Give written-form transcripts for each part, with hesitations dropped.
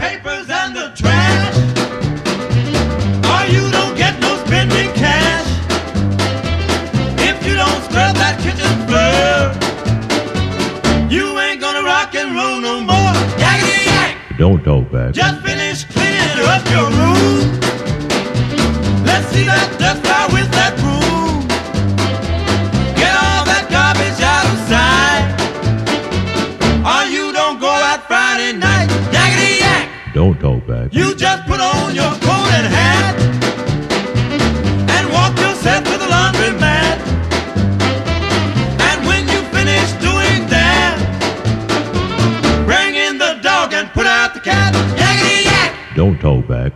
papers and the trash, or you don't get no spending cash. If you don't scrub that kitchen floor, you ain't gonna rock and roll no more. Yakety yak! Don't talk back. Just finish cleaning up your room. Let's see that dust fly with that broom. Get all that garbage out of sight, or you don't go out Friday night. Yakety yak! Don't talk back. You just put on your coat and hat and walk yourself to the laundromat. And when you finish doing that, bring in the dog and put out the cat. Yakety yak! Don't talk back.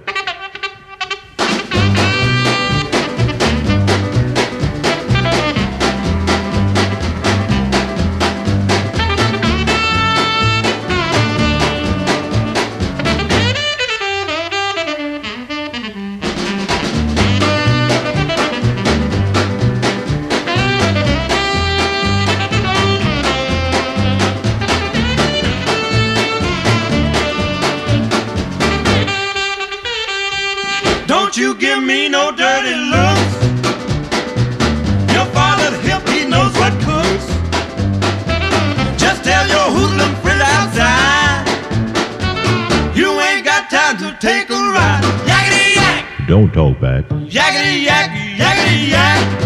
Don't you give me no dirty looks. Your father's hip, he knows what cooks. Just tell your hoodlum friend outside, you ain't got time to take a ride. Yakety yak! Don't talk back. Yakety yak, yakety yak.